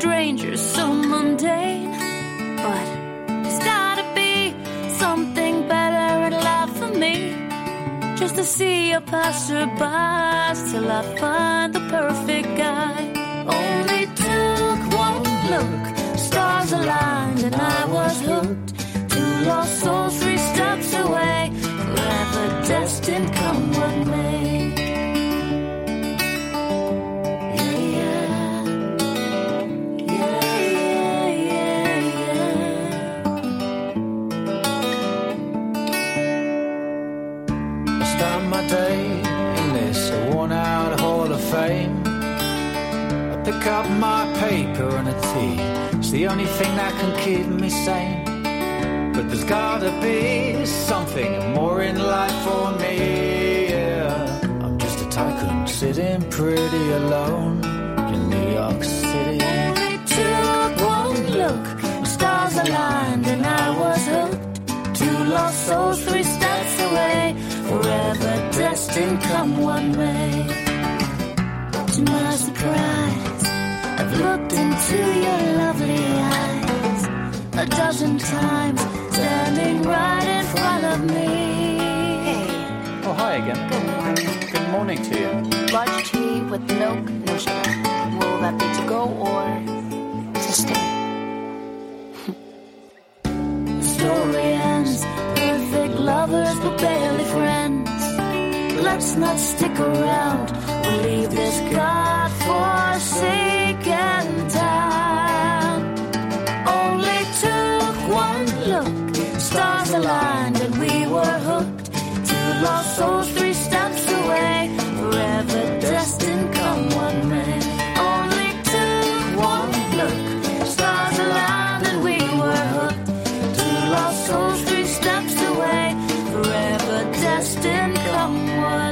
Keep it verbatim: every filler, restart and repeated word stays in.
strangers, so mundane. But there's gotta be something better in life for me. Just to see a passerby till I find the perfect guy. Only took one look, stars aligned and I was hooked. Two lost souls, three steps away, forever destined, come what may. Yeah, yeah. Yeah, yeah, yeah, yeah. I start my day in this worn-out Hall of Fame. I pick up my paper and a tea. It's the only thing that can keep me sane. But there's gotta be something more in life for me, yeah. I'm just a tycoon sitting pretty alone in New York City. Only took one look, stars aligned and I was hooked. Two lost souls, three steps away, forever destined, come what may. To my surprise, I've looked into your lovely eyes a dozen times, standing right in front of me. Hey. Oh, hi again. Good morning. Good morning to you. Large tea with milk, no sugar. Will that be to go or to stay? Story ends, perfect lovers but barely friends. Let's not stick around, we'll leave this God-forsaken town. Only took one look, stars aligned and we were hooked. Two lost souls, three steps away, forever destined, come what may. Only took one look, stars aligned and we were hooked. Two lost souls, three steps away, forever destined, come what